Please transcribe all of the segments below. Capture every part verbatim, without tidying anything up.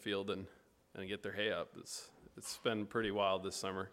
field and, and get their hay up. It's It's been pretty wild this summer.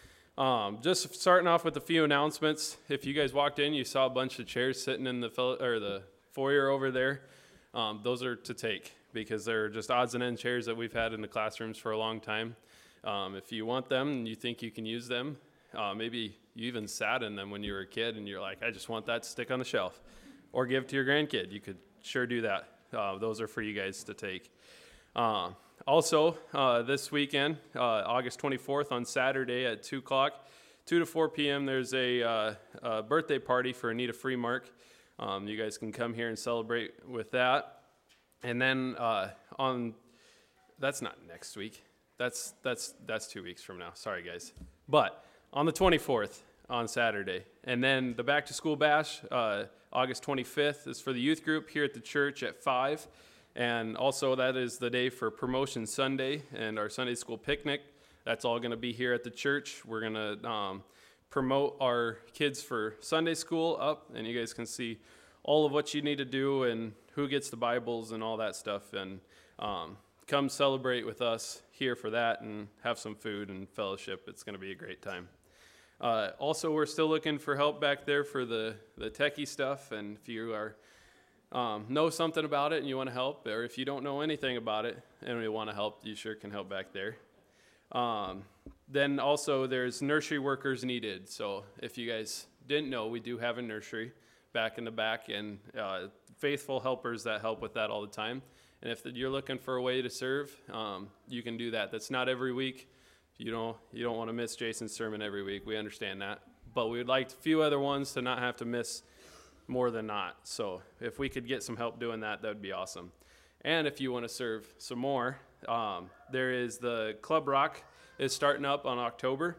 Um, just starting off with a few announcements. If you guys walked in, you saw a bunch of chairs sitting in the fel- or the foyer over there. Um, those are to take because they're just odds and end chairs that we've had in the classrooms for a long time. Um, if you want them and you think you can use them, uh, maybe you even sat in them when you were a kid and you're like, I just want that to stick on the shelf, or give to your grandkid. You could sure do that. Uh, those are for you guys to take. Uh, Also, uh, this weekend, uh, August twenty-fourth, on Saturday at two o'clock, two to four p.m., there's a, uh, a birthday party for Anita Freemark. Um, you guys can come here and celebrate with that. And then uh, on, that's not next week. That's that's that's two weeks from now. Sorry, guys. But on the twenty-fourth, on Saturday. And then the Back to School Bash, uh, August twenty-fifth, is for the youth group here at the church at five. And also that is the day for Promotion Sunday and our Sunday school picnic. That's all going to be here at the church. We're going to um, promote our kids for Sunday school up, and you guys can see all of what you need to do and who gets the Bibles and all that stuff. And um, come celebrate with us here for that and have some food and fellowship. It's going to be a great time. Uh, also, we're still looking for help back there for the, the techie stuff, and if you are Um, know something about it and you want to help, or if you don't know anything about it and you want to help, you sure can help back there. Um, then also there's nursery workers needed. So if you guys didn't know, we do have a nursery back in the back, and uh, faithful helpers that help with that all the time. And if you're looking for a way to serve, um, you can do that. That's not every week. You don't, you don't want to miss Jason's sermon every week. We understand that. But we would like a few other ones to not have to miss more than not. So if we could get some help doing that, that would be awesome. And if you want to serve some more, um, there is the Club Rock is starting up on October,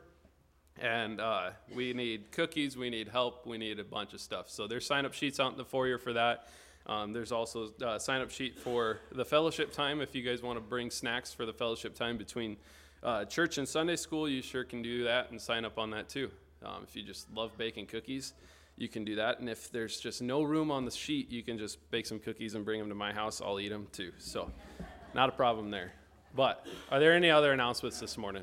and uh, we need cookies, we need help, we need a bunch of stuff. So there's sign-up sheets out in the foyer for that. Um, there's also a sign-up sheet for the fellowship time. If you guys want to bring snacks for the fellowship time between uh, church and Sunday school, you sure can do that and sign up on that too. Um, if you just love baking cookies, you can do that. And if there's just no room on the sheet, you can just bake some cookies and bring them to my house. I'll eat them too. So not a problem there. But are there any other announcements this morning?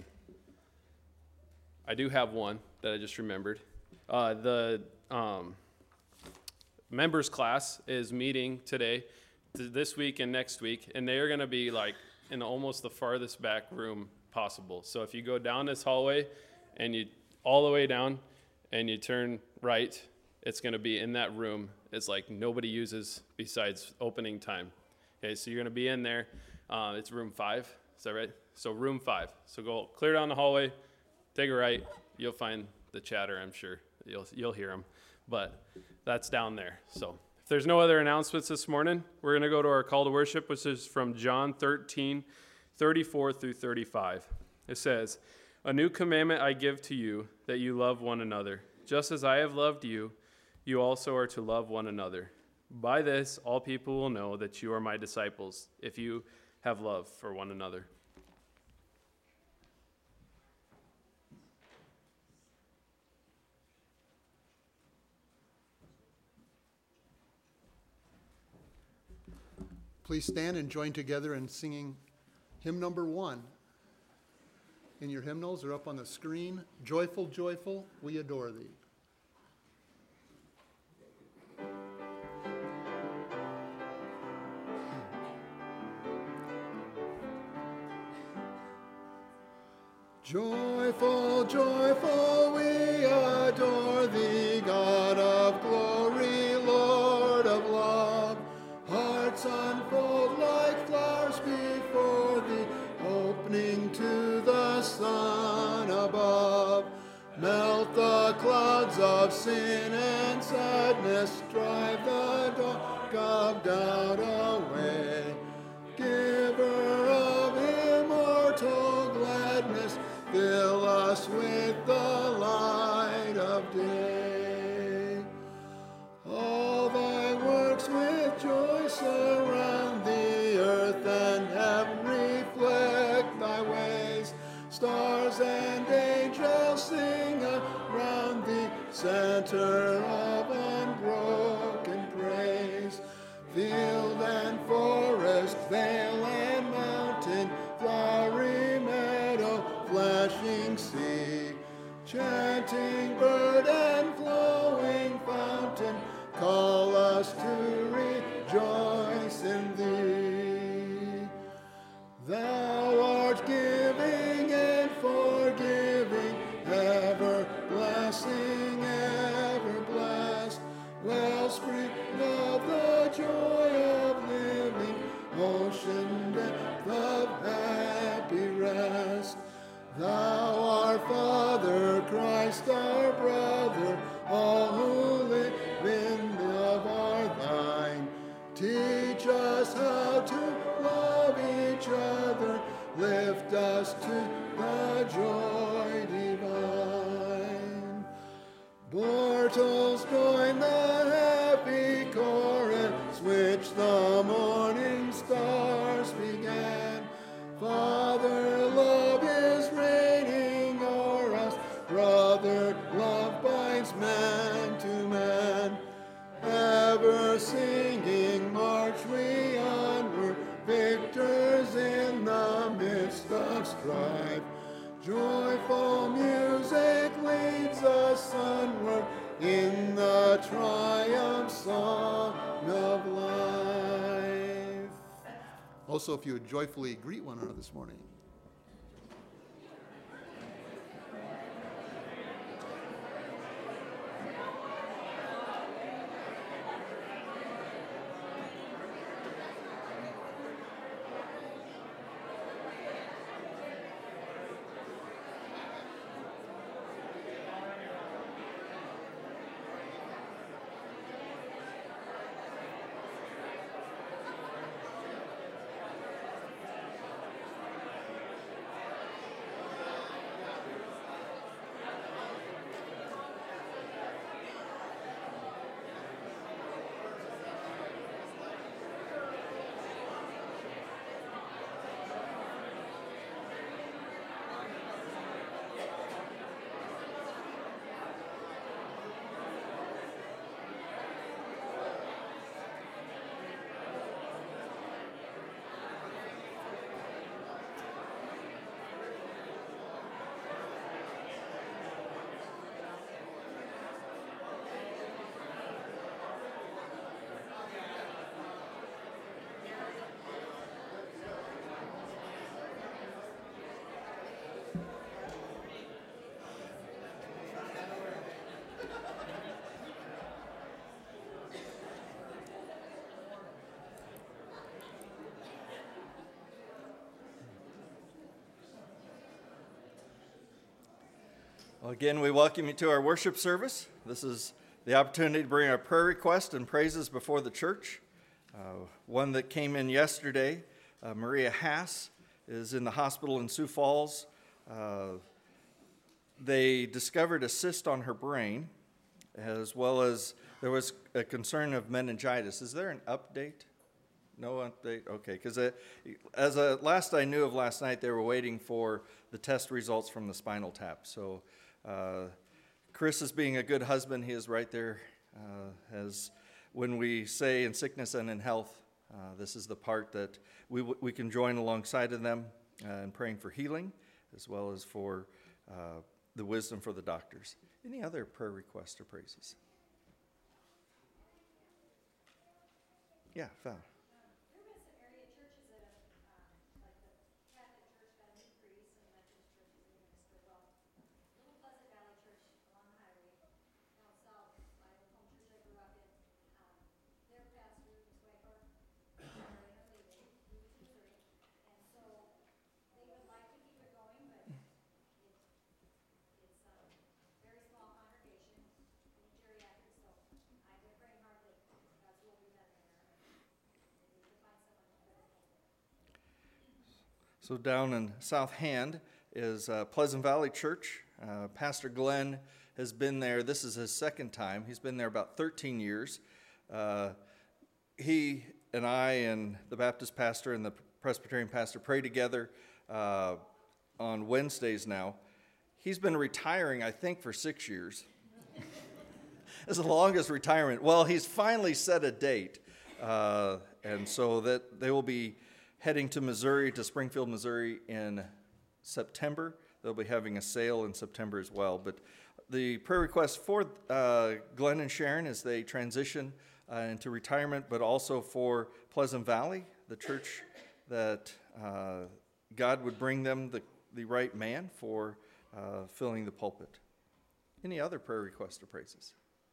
I do have one that I just remembered. Uh, the um, members class is meeting today, th- this week and next week, and they are going to be like in almost the farthest back room possible. So if you go down this hallway and you all the way down and you turn right, it's going to be in that room. It's like nobody uses besides opening time. Okay, so you're going to be in there. Uh, it's room five. Is that right? So room five. So go clear down the hallway, take a right. You'll find the chatter, I'm sure. You'll you'll hear them. But that's down there. So if there's no other announcements this morning, we're going to go to our call to worship, which is from John thirteen, thirty-four through thirty-five. It says, "A new commandment I give to you, that you love one another. Just as I have loved you, you also are to love one another. By this, all people will know that you are my disciples, if you have love for one another." Please stand and join together in singing hymn number one. In your hymnals are up on the screen. Joyful, joyful, we adore thee. Joyful, joyful, we adore thee, God of glory, Lord of love. Hearts unfold like flowers before thee, opening to the sun above. Melt the clouds of sin and sadness, drive the dark of doubt away. Giver of immortal gladness, fill us with the light of day. All thy works with joy surround the earth, and heaven reflect thy ways. Stars and angels sing around thee, center of unbroken praise. Field and forest, vale and mountain, chanting bird and flowing fountain, call us to rejoice in thee. Thou art giving and forgiving, ever blessing, ever blessed, wellspring of the joy of living, ocean depth of happy rest. Thou our Father, Christ our brother, all who live in love are thine. Teach us how to love each other, lift us to the joy divine. Mortals join the happy chorus which the morning stars began. Father, love is reigning o'er us, brother, love binds man to man. Ever singing march we onward, victors in the midst of strife. Joyful music leads us onward in the triumph song of life. Also, if you would joyfully greet one another this morning. Well, again, we welcome you to our worship service. This is the opportunity to bring our prayer requests and praises before the church. Uh, one that came in yesterday, uh, Maria Haas, is in the hospital in Sioux Falls. Uh, they discovered a cyst on her brain, as well as there was a concern of meningitis. Is there an update? No update? Okay, because as a, last I knew of last night, they were waiting for the test results from the spinal tap. So uh, Chris is being a good husband. He is right there. Uh, as when we say in sickness and in health, uh, this is the part that we, w- we can join alongside of them uh, in praying for healing, as well as for uh, the wisdom for the doctors. Any other prayer requests or praises? Yeah, Val. So down in South Hand is uh, Pleasant Valley Church. Uh, Pastor Glenn has been there. This is his second time. He's been there about thirteen years. Uh, he and I and the Baptist pastor and the Presbyterian pastor pray together uh, on Wednesdays now. He's been retiring, I think, for six years. It's the longest retirement. Well, he's finally set a date. Uh, and so that they will be heading to Missouri, to Springfield, Missouri in September. They'll be having a sale in September as well. But the prayer request for uh, Glenn and Sharon as they transition uh, into retirement, but also for Pleasant Valley, the church that uh, God would bring them the, the right man for uh, filling the pulpit. Any other prayer requests or praises?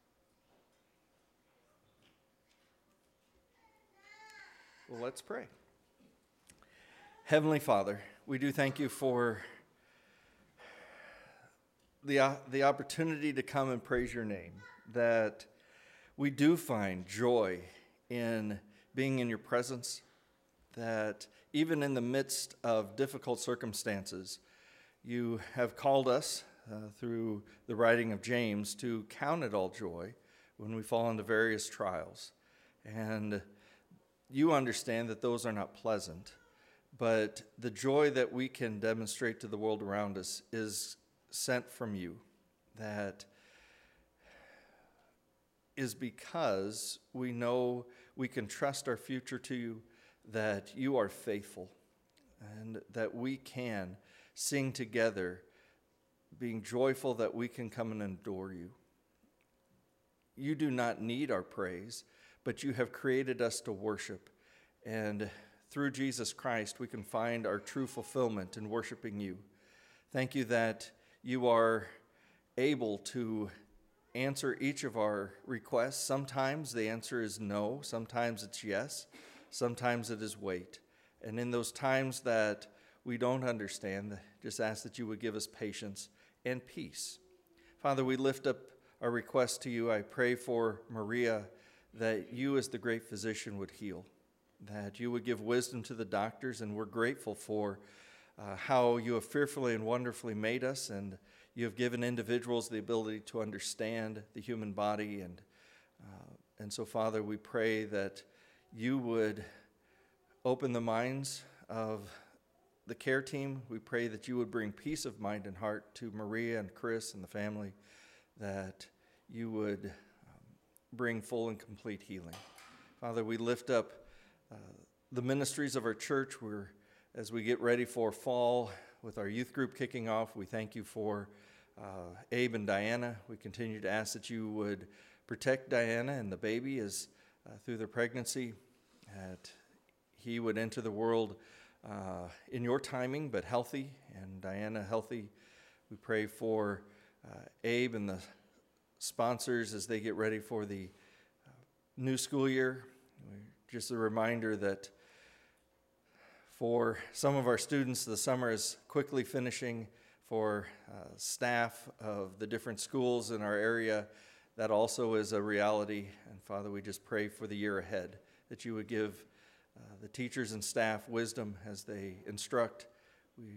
Well, let's pray. Heavenly Father, we do thank you for the, uh, the opportunity to come and praise your name, that we do find joy in being in your presence, that even in the midst of difficult circumstances, you have called us uh, through the writing of James to count it all joy when we fall into various trials. And you understand that those are not pleasant, but the joy that we can demonstrate to the world around us is sent from you, that is because we know we can trust our future to you, that you are faithful, and that we can sing together, being joyful that we can come and adore you. You do not need our praise, but you have created us to worship, and through Jesus Christ we can find our true fulfillment in worshiping you. Thank you that you are able to answer each of our requests. Sometimes the answer is no, sometimes it's yes, sometimes it is wait. And in those times that we don't understand, just ask that you would give us patience and peace. Father, we lift up our request to you. I pray for Maria, that you as the great physician would heal, that you would give wisdom to the doctors, and we're grateful for uh, how you have fearfully and wonderfully made us, and you have given individuals the ability to understand the human body. And, uh, and so, Father, we pray that you would open the minds of the care team. We pray that you would bring peace of mind and heart to Maria and Chris and the family, that you would um, bring full and complete healing. Father, we lift up uh, the ministries of our church. We're, as we get ready for fall with our youth group kicking off, we thank you for uh, Abe and Diana. We continue to ask that you would protect Diana and the baby as uh, through their pregnancy, that he would enter the world uh, in your timing, but healthy, and Diana healthy. We pray for uh, Abe and the sponsors as they get ready for the uh, new school year. Just a reminder that for some of our students, the summer is quickly finishing. For uh, staff of the different schools in our area, that also is a reality. And Father, we just pray for the year ahead, that you would give uh, the teachers and staff wisdom as they instruct. We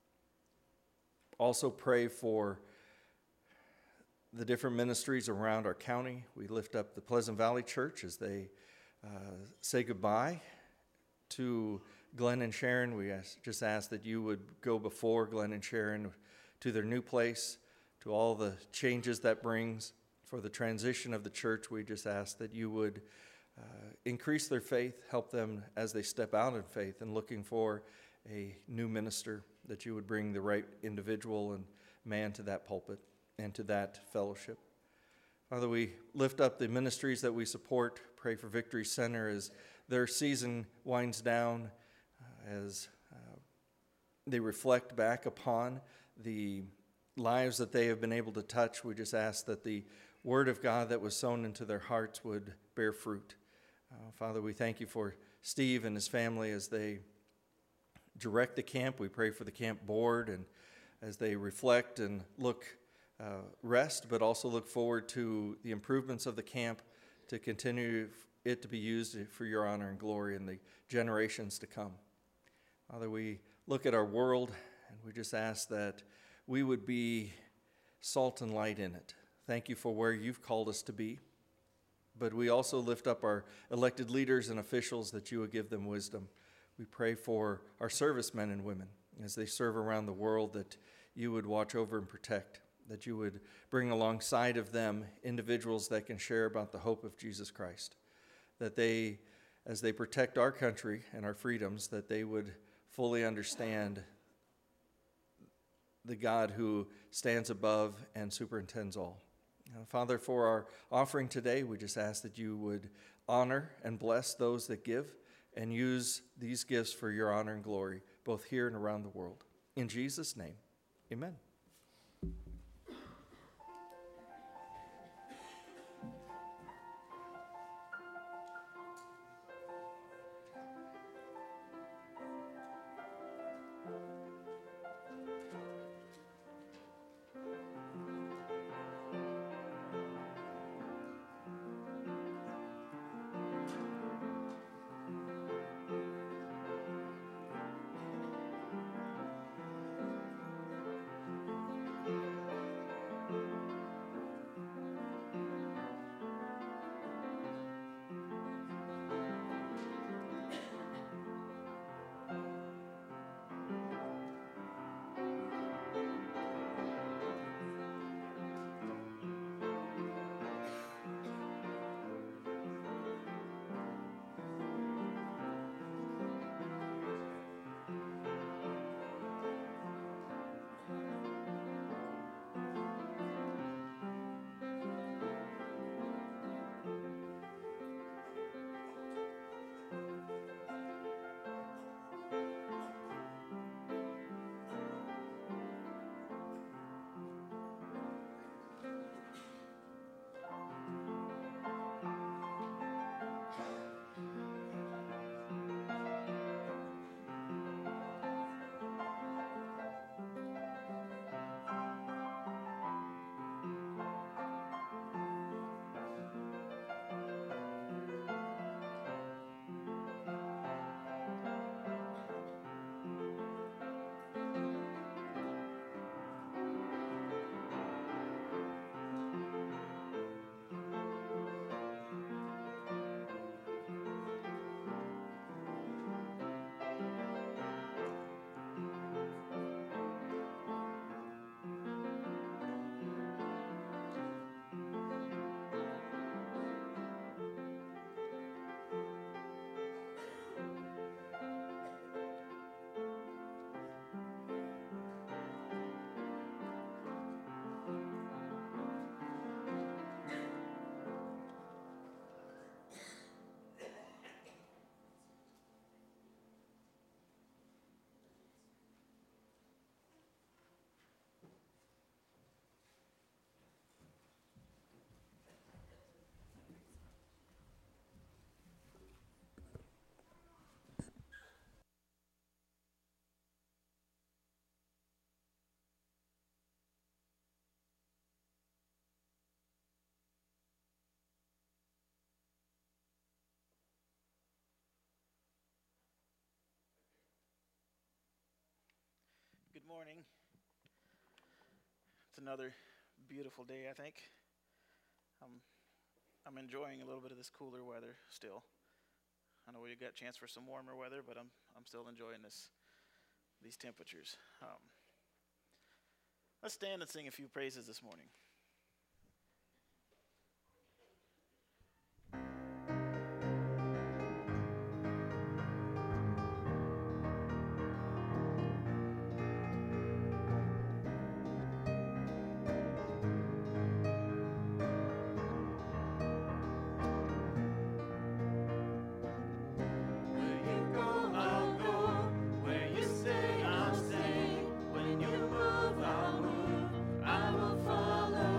also pray for the different ministries around our county. We lift up the Pleasant Valley Church as they uh, say goodbye to Glenn and Sharon. We ask, just ask that you would go before Glenn and Sharon to their new place, to all the changes that brings. For the transition of the church, we just ask that you would uh, increase their faith, help them as they step out in faith and looking for a new minister, that you would bring the right individual and man to that pulpit and to that fellowship. Father, we lift up the ministries that we support. Pray for Victory Center as their season winds down, uh, as uh, they reflect back upon the lives that they have been able to touch. We just ask that the word of God that was sown into their hearts would bear fruit. Uh, Father, we thank you for Steve and his family as they direct the camp. We pray for the camp board, and as they reflect and look, uh, rest, but also look forward to the improvements of the camp, to continue it to be used for your honor and glory in the generations to come. Father, we look at our world, and we just ask that we would be salt and light in it. Thank you for where you've called us to be. But we also lift up our elected leaders and officials, that you would give them wisdom. We pray for our servicemen and women as they serve around the world, that you would watch over and protect, that you would bring alongside of them individuals that can share about the hope of Jesus Christ, that they, as they protect our country and our freedoms, that they would fully understand the God who stands above and superintends all. Uh, Father, for our offering today, we just ask that you would honor and bless those that give and use these gifts for your honor and glory, both here and around the world. In Jesus' name, amen. Good morning. It's another beautiful day, I think. Um, I'm enjoying a little bit of this cooler weather still. I know we got a chance for some warmer weather, but I'm I'm still enjoying this these temperatures. Um, let's stand and sing a few praises this morning. When you move, I'll move. I will follow.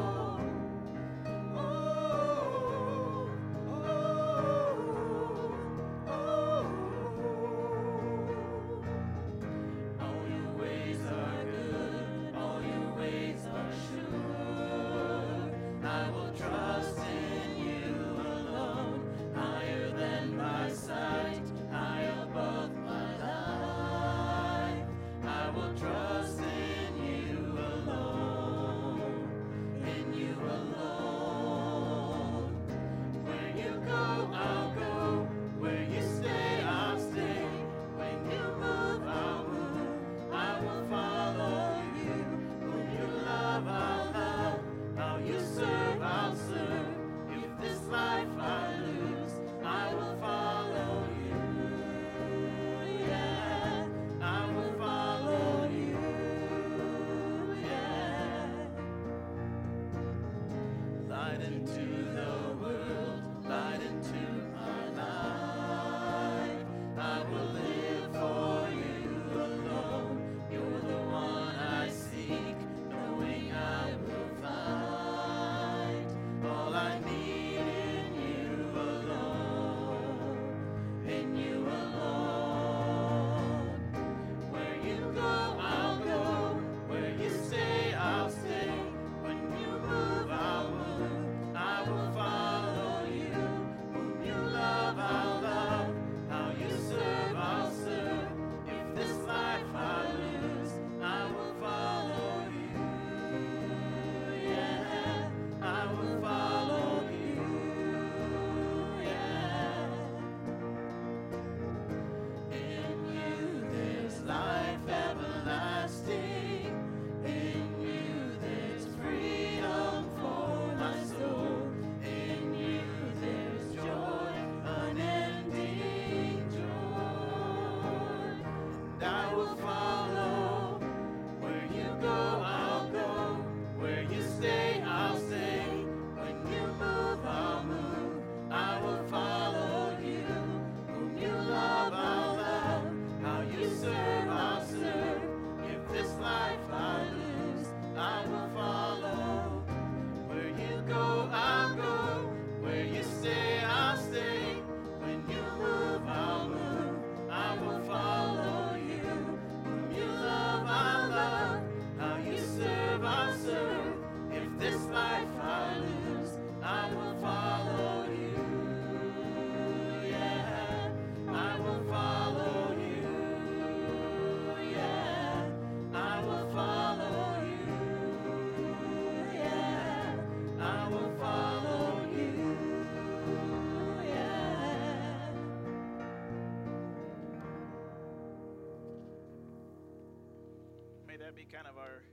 That be kind of our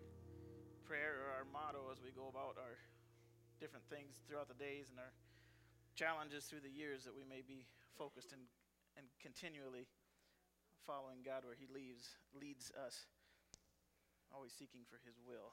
prayer or our motto as we go about our different things throughout the days and our challenges through the years, that we may be focused and, and continually following God where he leads, leads us, always seeking for his will.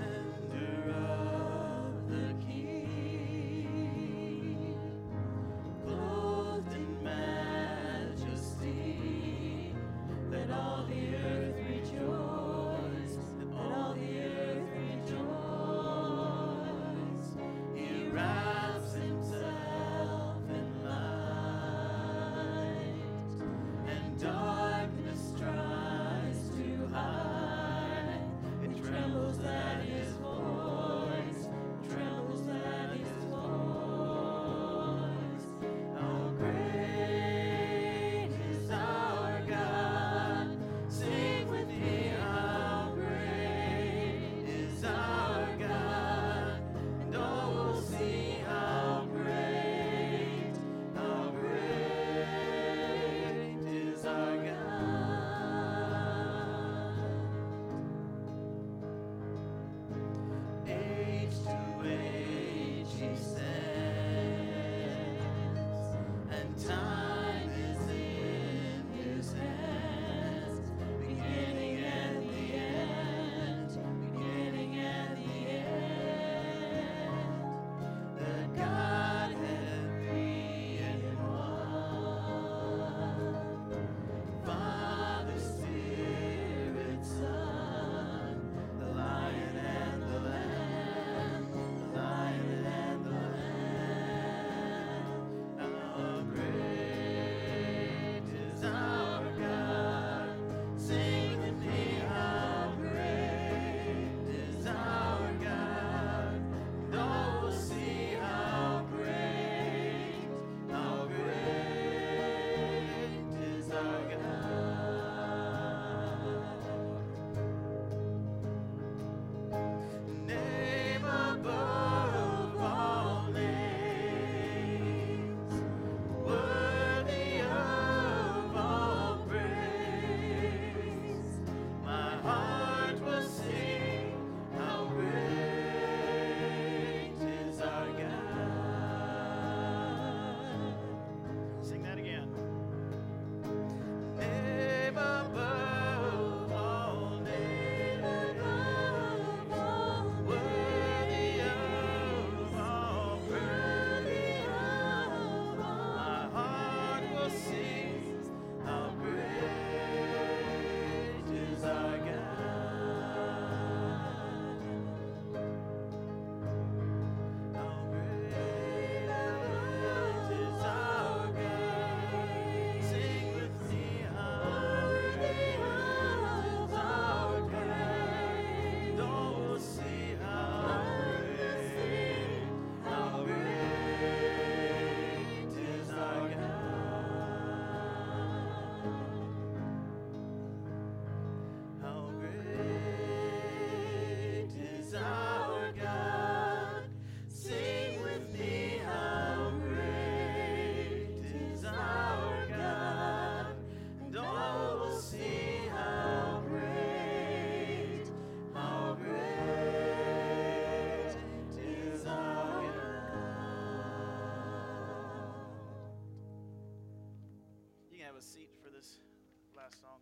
Splendor of the King. a seat for this last song.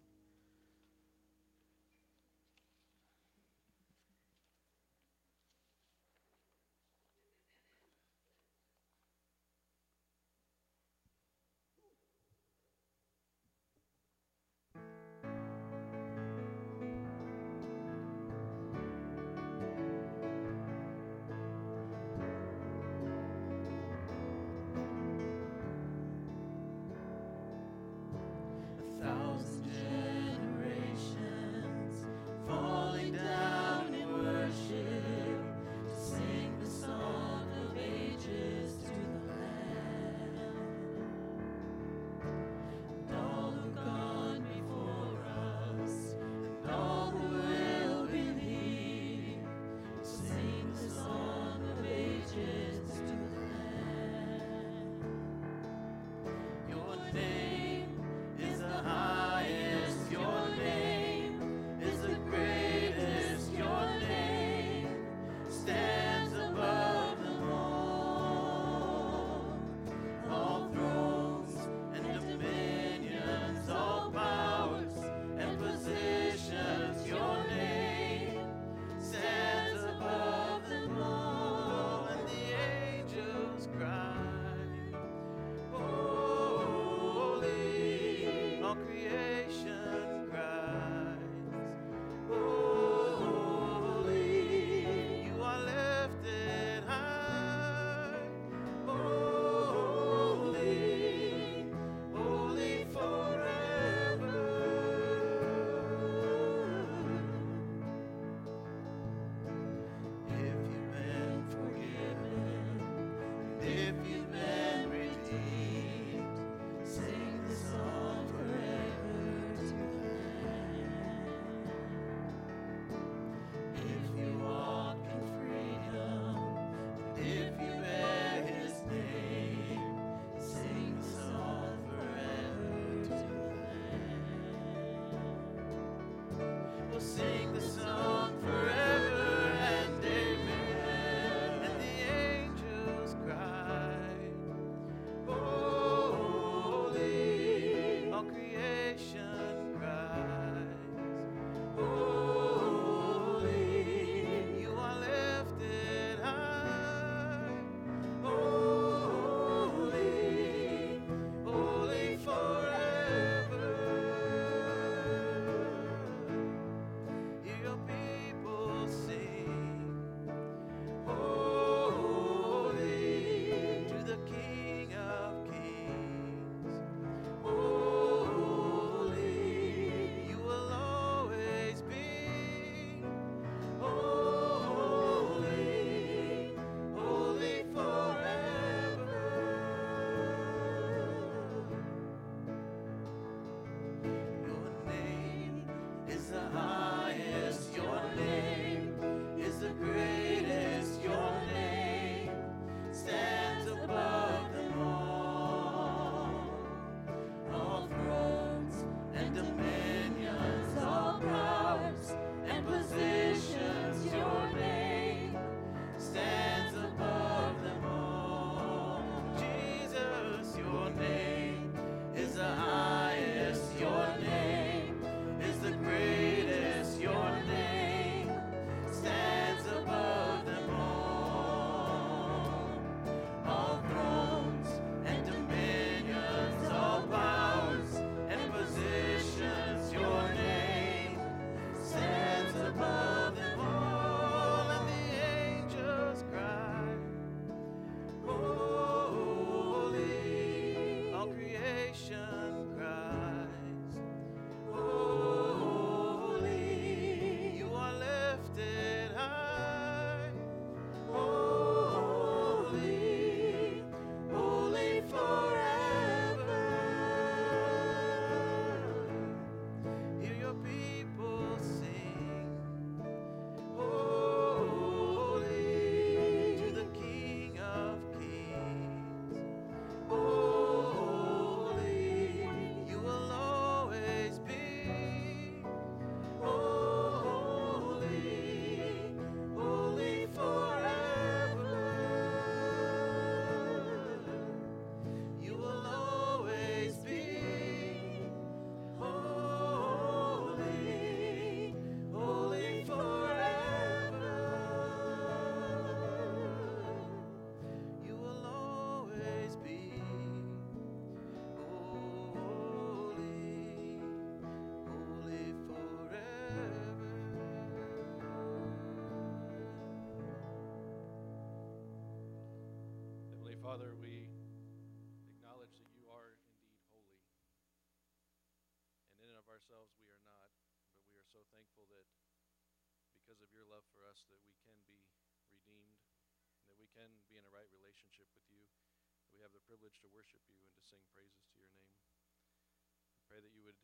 A thousand generations Father, we acknowledge that you are indeed holy, and in and of ourselves we are not, but we are so thankful that because of your love for us that we can be redeemed, and that we can be in a right relationship with you, that we have the privilege to worship you and to sing praises to your name. We pray that you would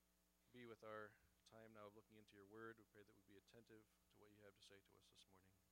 be with our time now of looking into your word. We pray that we'd be attentive to what you have to say to us this morning.